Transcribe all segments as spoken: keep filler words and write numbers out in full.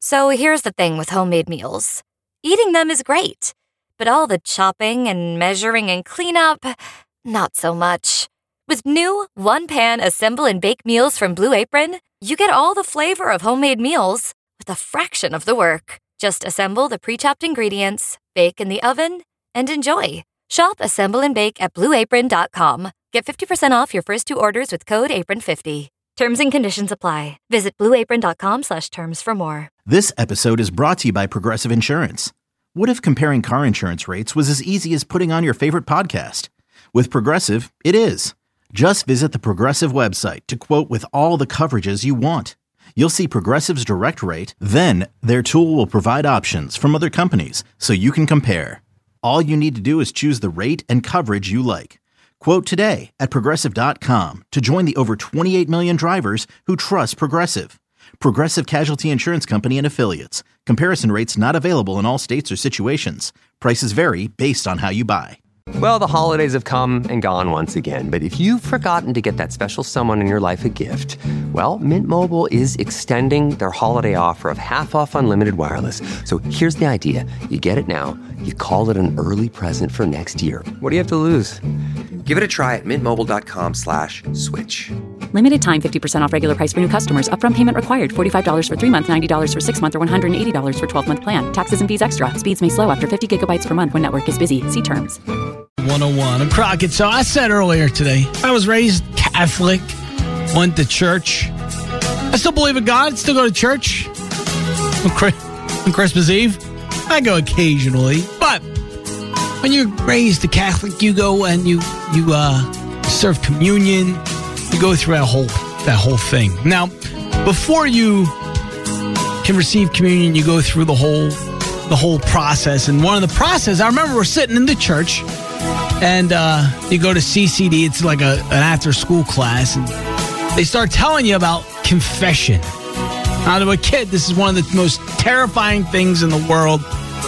So here's the thing with homemade meals. Eating them is great, but all the chopping and measuring and cleanup, not so much. With new one-pan assemble and bake meals from Blue Apron, you get all the flavor of homemade meals with a fraction of the work. Just assemble the pre-chopped ingredients, bake in the oven, and enjoy. Shop Assemble and Bake at blue apron dot com. Get fifty percent off your first two orders with code apron fifty. Terms and conditions apply. Visit blue apron dot com slash terms for more. This episode is brought to you by Progressive Insurance. What if comparing car insurance rates was as easy as putting on your favorite podcast? With Progressive, it is. Just visit the Progressive website to quote with all the coverages you want. You'll see Progressive's direct rate, then their tool will provide options from other companies so you can compare. All you need to do is choose the rate and coverage you like. Quote today at progressive dot com to join the over twenty-eight million drivers who trust Progressive. Progressive Casualty Insurance Company and Affiliates. Comparison rates not available in all states or situations. Prices vary based on how you buy. Well, the holidays have come and gone once again, but if you've forgotten to get that special someone in your life a gift, well, Mint Mobile is extending their holiday offer of half off unlimited wireless. So here's the idea. You get it now. You call it an early present for next year. What do you have to lose? Give it a try at mintmobile.com slash switch. Limited time, fifty percent off regular price for new customers. Upfront payment required. forty-five dollars for three months, ninety dollars for six months, or one hundred eighty dollars for twelve-month plan. Taxes and fees extra. Speeds may slow after fifty gigabytes per month when network is busy. See terms. one oh one. I'm Crockett. So I said earlier today, I was raised Catholic, went to church. I still believe in God, still go to church on Christmas Eve. I go occasionally, but when you're raised a Catholic, you go and you you uh, serve communion. You go through that whole that whole thing. Now, before you can receive communion, you go through the whole the whole process. And one of the process, I remember we're sitting in the church, and uh, you go to C C D. It's like a an after school class, and they start telling you about confession. Now, to a kid, this is one of the most terrifying things in the world.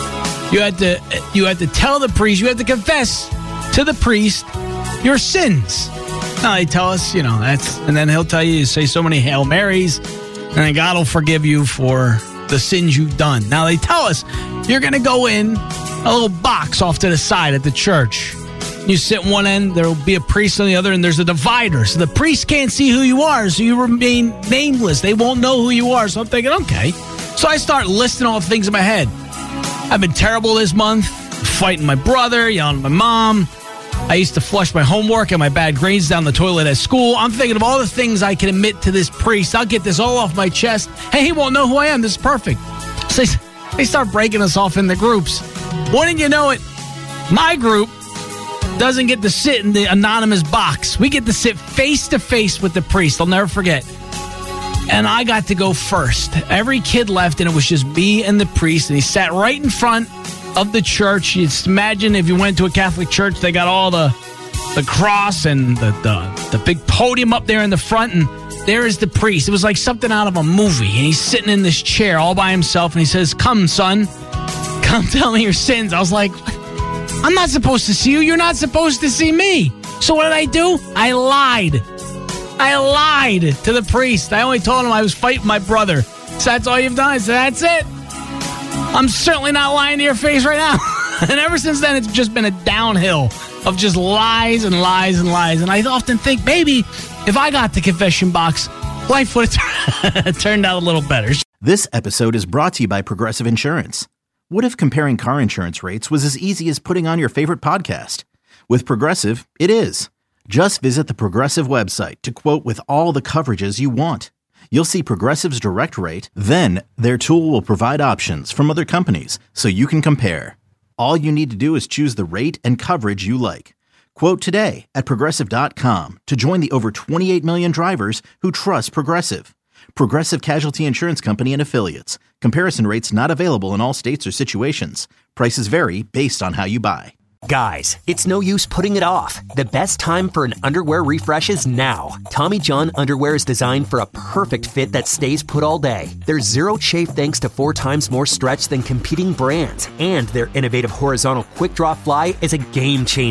You had to you had to tell the priest, you had to confess to the priest your sins. Now they tell us, you know, that's, and then he'll tell you, you say so many Hail Marys, and then God will forgive you for the sins you've done. Now they tell us you're going to go in a little box off to the side at the church. You sit in one end, there will be a priest on the other, and there's a divider. So the priest can't see who you are, so you remain nameless. They won't know who you are. So I'm thinking, okay. So I start listing all the things in my head. I've been terrible this month, fighting my brother, yelling at my mom. I used to flush my homework and my bad grades down the toilet at school. I'm thinking of all the things I can admit to this priest. I'll get this all off my chest. Hey, he won't know who I am. This is perfect. So they start breaking us off into groups. Wouldn't you know it, my group doesn't get to sit in the anonymous box. We get to sit face to face with the priest. I'll never forget. And I got to go first. Every kid left, and it was just me and the priest. And he sat right in front of the church. You just imagine if you went to a Catholic church, they got all the the cross and the, the, the big podium up there in the front. And there is the priest. It was like something out of a movie. And he's sitting in this chair all by himself. And he says, "Come, son. Come tell me your sins." I was like, I'm not supposed to see you. You're not supposed to see me. So what did I do? I lied. I lied to the priest. I only told him I was fighting my brother. So that's all you've done? I said, that's it. I'm certainly not lying to your face right now. And ever since then, it's just been a downhill of just lies and lies and lies. And I often think, maybe if I got the confession box, life would have turned out a little better. This episode is brought to you by Progressive Insurance. What if comparing car insurance rates was as easy as putting on your favorite podcast? With Progressive, it is. Just visit the Progressive website to quote with all the coverages you want. You'll see Progressive's direct rate, then their tool will provide options from other companies so you can compare. All you need to do is choose the rate and coverage you like. Quote today at progressive dot com to join the over twenty-eight million drivers who trust Progressive. Progressive Casualty Insurance Company and Affiliates. Comparison rates not available in all states or situations. Prices vary based on how you buy. Guys, it's no use putting it off. The best time for an underwear refresh is now. Tommy John underwear is designed for a perfect fit that stays put all day. There's zero chafe thanks to four times more stretch than competing brands. And their innovative horizontal quick draw fly is a game changer.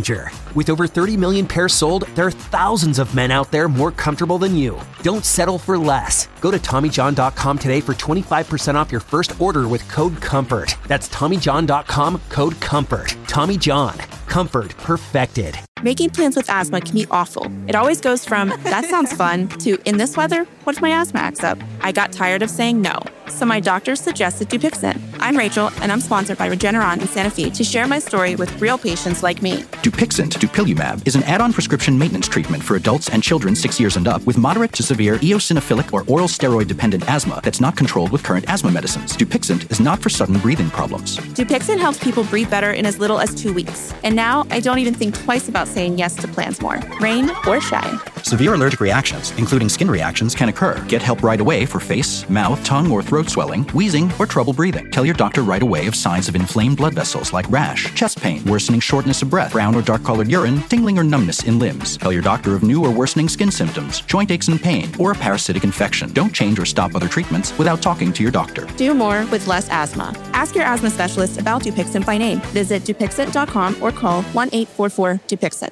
With over thirty million pairs sold, there are thousands of men out there more comfortable than you. Don't settle for less. Go to Tommy John dot com today for twenty-five percent off your first order with code COMFORT. That's Tommy John dot com, code COMFORT. Tommy John. Comfort perfected. Making plans with asthma can be awful. It always goes from, that sounds fun, to, in this weather, what if my asthma acts up? I got tired of saying no, so my doctor suggested Dupixent. I'm Rachel, and I'm sponsored by Regeneron in Santa Fe to share my story with real patients like me. Dupixent, dupilumab, is an add-on prescription maintenance treatment for adults and children six years and up with moderate to severe eosinophilic or oral steroid-dependent asthma that's not controlled with current asthma medicines. Dupixent is not for sudden breathing problems. Dupixent helps people breathe better in as little as two weeks. And now, I don't even think twice about saying yes to plans more, rain or shine. Severe allergic reactions, including skin reactions, can occur. Get help right away for face, mouth, tongue, or throat swelling, wheezing, or trouble breathing. Tell your doctor right away of signs of inflamed blood vessels like rash, chest pain, worsening shortness of breath, brown or dark-colored urine, tingling or numbness in limbs. Tell your doctor of new or worsening skin symptoms, joint aches and pain, or a parasitic infection. Don't change or stop other treatments without talking to your doctor. Do more with less asthma. Ask your asthma specialist about Dupixent by name. Visit Dupixent dot com or call one eight four four Dupixent.